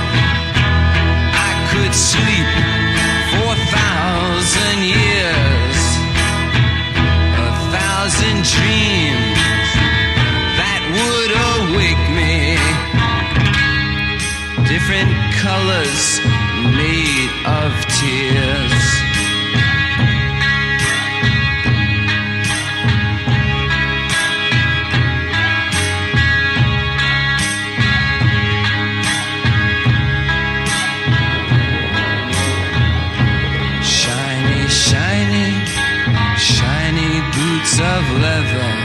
I could sleep for 1,000 years, 1,000 dreams that would awake me. Different colors made of tears. Shiny, shiny, shiny boots of leather.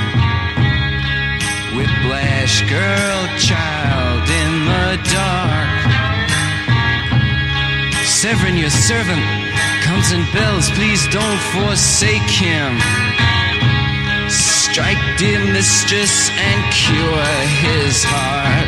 Whiplash, girl, child in the dark. Severin, your servant, comes in bells, please don't forsake him. Strike dear mistress and cure his heart.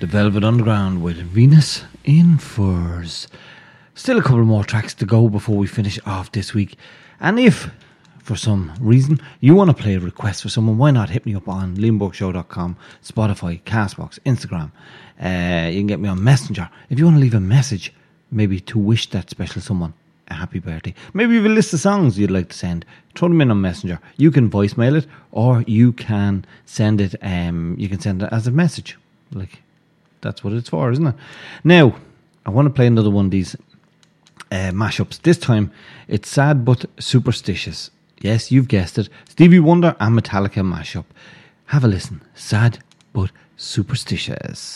Velvet Underground with Venus in Furs. Still a couple more tracks to go before we finish off this week. And if, for some reason, you want to play a request for someone, why not hit me up on liamburkshow.com, Spotify, Castbox, Instagram. You can get me on Messenger. If you want to leave a message, maybe to wish that special someone a happy birthday. Maybe you have a list of songs you'd like to send. Throw them in on Messenger. You can voicemail it, or you can send it. You can send it as a message. Like, that's what it's for, isn't it? Now, I want to play another one of these mashups. This time, it's Sad But Superstitious. Yes, you've guessed it. Stevie Wonder and Metallica mashup. Have a listen. Sad But Superstitious.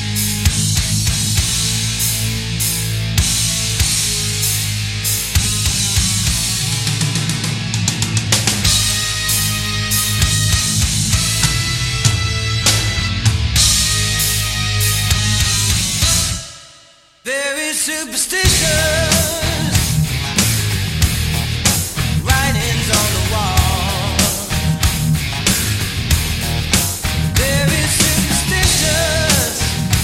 Very superstitious writings on the wall. Very superstitious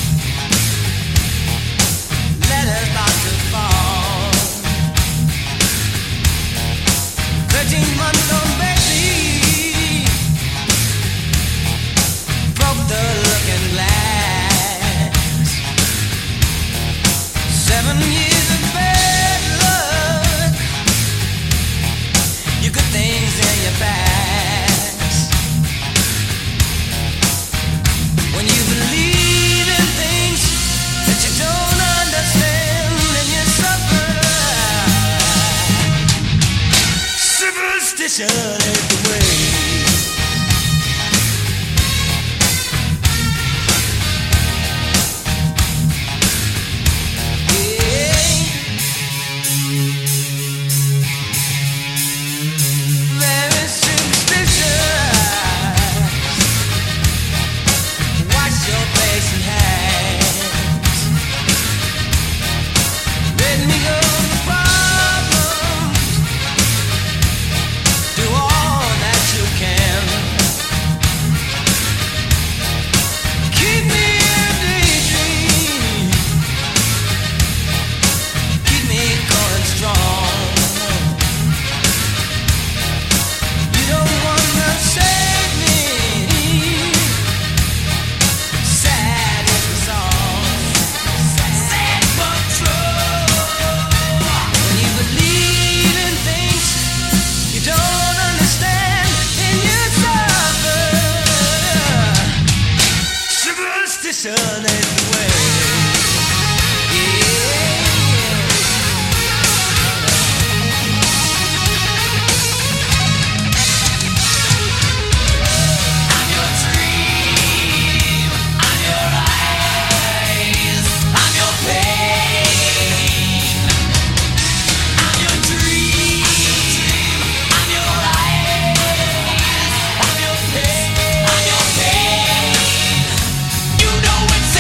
letters about to fall. 13-month-old baby broke the looking glass. 7 years of bad luck. You got things in your past. When you believe in things that you don't understand, and you suffer. Superstition is the way. You know it's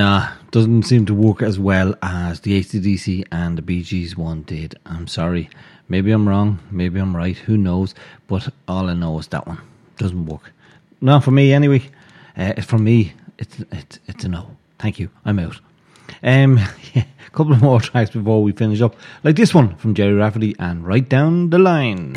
Nah, doesn't seem to work as well as the AC/DC and the Bee Gees one did. I'm sorry. Maybe I'm wrong, maybe I'm right, who knows? But all I know is that one doesn't work. Not for me anyway. For me, it's a no. Thank you, I'm out. Yeah, a couple of more tracks before we finish up. Like this one from Jerry Rafferty and Right Down the Line.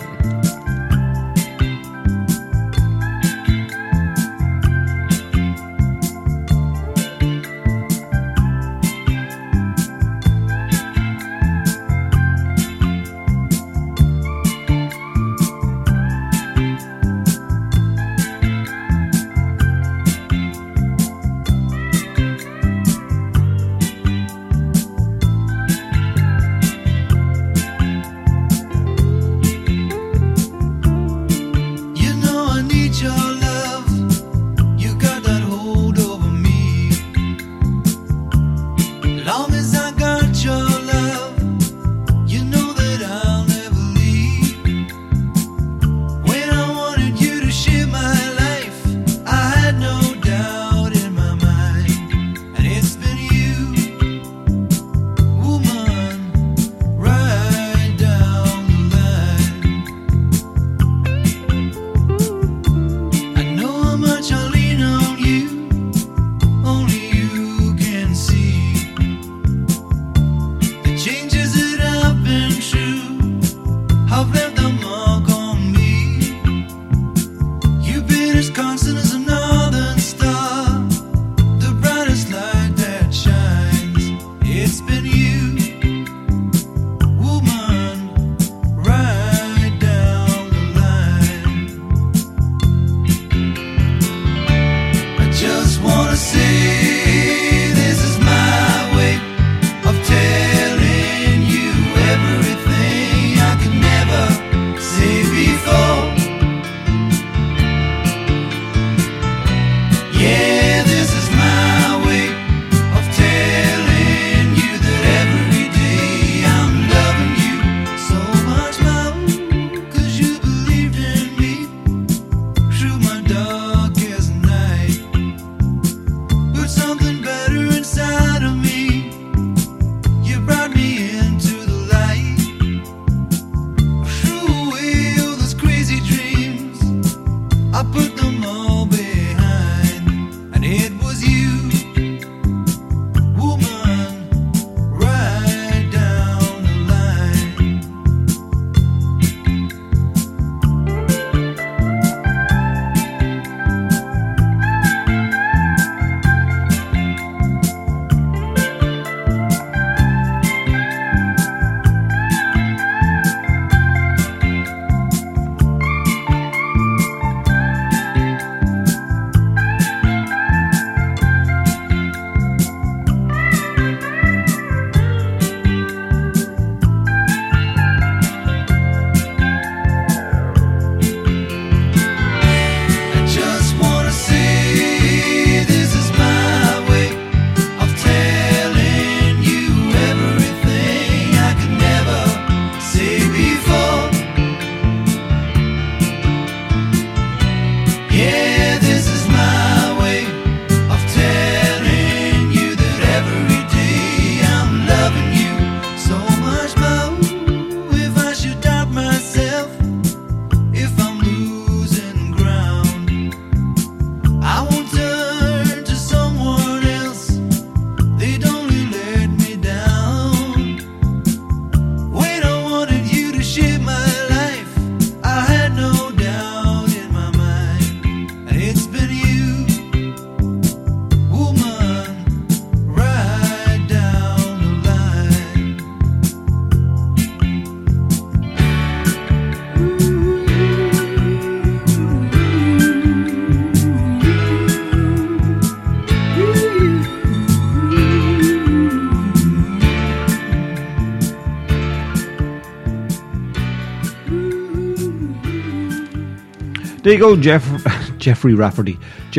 There you go, Jerry Rafferty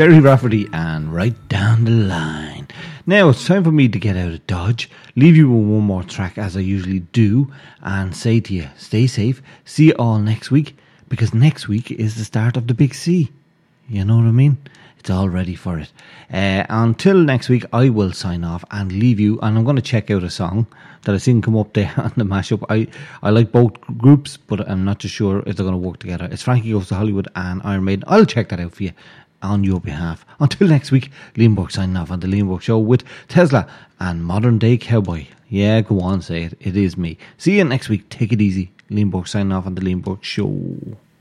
and Right Down the Line. Now it's time for me to get out of Dodge, leave you with one more track as I usually do, and say to you, stay safe, see you all next week, because next week is the start of the Big C. You know what I mean? It's all ready for it. Until next week, I will sign off and leave you. And I'm going to check out a song that I seen come up there on the mashup. I like both groups, but I'm not too sure if they're going to work together. It's Frankie Goes to Hollywood and Iron Maiden. I'll check that out for you on your behalf. Until next week, Liam Burke signing off on The Liam Burke Show with Tesla and Modern Day Cowboy. Yeah, go on, say it. It is me. See you next week. Take it easy. Liam Burke signing off on The Liam Burke Show.